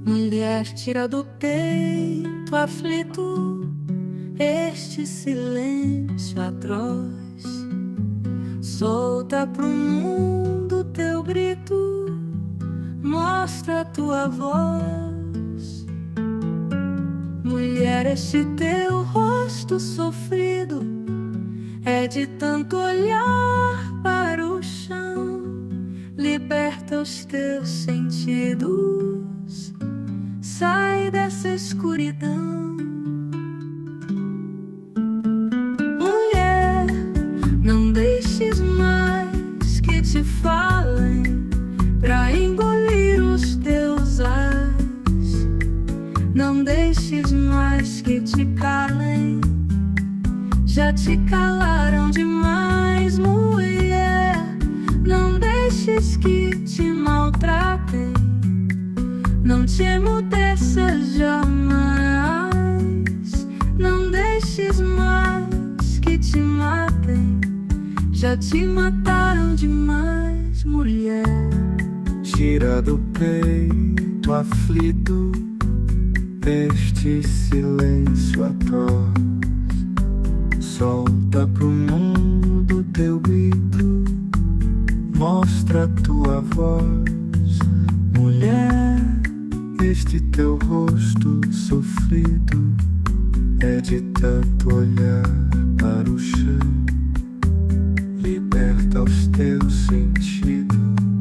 Mulher, tira do peito aflito este silêncio atroz. Solta pro mundo teu grito, mostra tua voz. Mulher, este teu rosto sofrido é de tanto olhar para o chão. Liberta os teus sentidos, sai dessa escuridão. Mulher, não deixes mais que te falem pra engolir os teus ais. Não deixes mais que te calem, já te calaram demais. Mulher, não deixes que te maltratem, não te emudeças jamais. Não deixes mais que te matem, já te mataram demais. Mulher, tira do peito aflito este silêncio atroz. Solta pro mundo teu grito, mostra tua voz. Mulher, este teu rosto sofrido é de tanto olhar para o chão. Liberta os teus sentidos,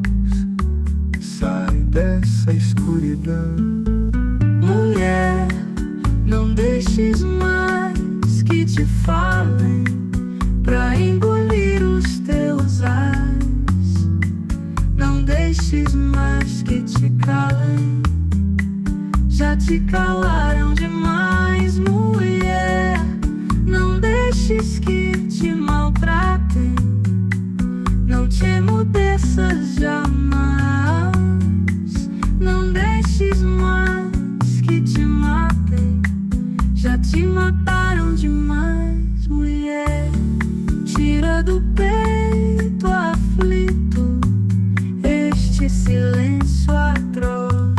sai dessa escuridão. mulher, não deixes mais que te falem pra engolir os teus ais. Não deixes mais que te calem, já te calaram demais. Mulher, não deixes que te maltratem, não te emudeças jamais. Não deixes mais que te matem, já te mataram demais. Mulher, tira do peito aflito este silêncio atroz.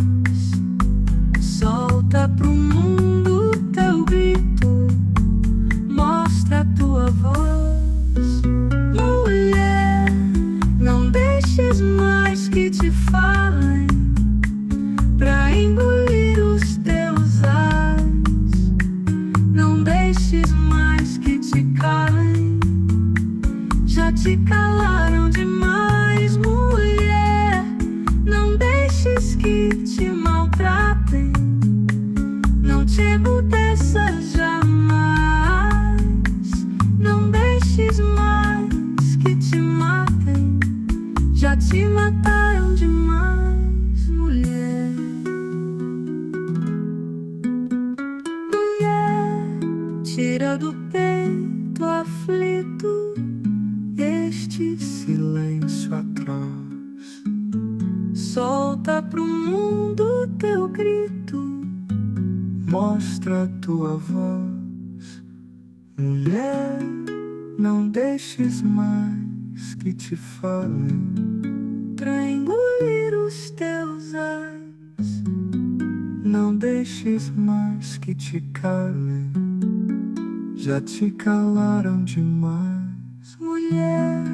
Solta pro mundo teu grito, mostra tua voz. Mulher, não deixes mais que te falem pra engolir os teus ais. Não deixes mais que te calem, já te calaram demais. Mulher, não deixes que te maltratem, não te emudeças jamais. Não deixes mais que te matem, já te mataram demais. Mulher, mulher, tira do peito aflito este silêncio atroz. Solta pro mundo teu grito, Mostra tua voz. Mulher, não deixes mais que te falem pra engolir os teus ais. não deixes mais que te calem, já te calaram demais. Mulher,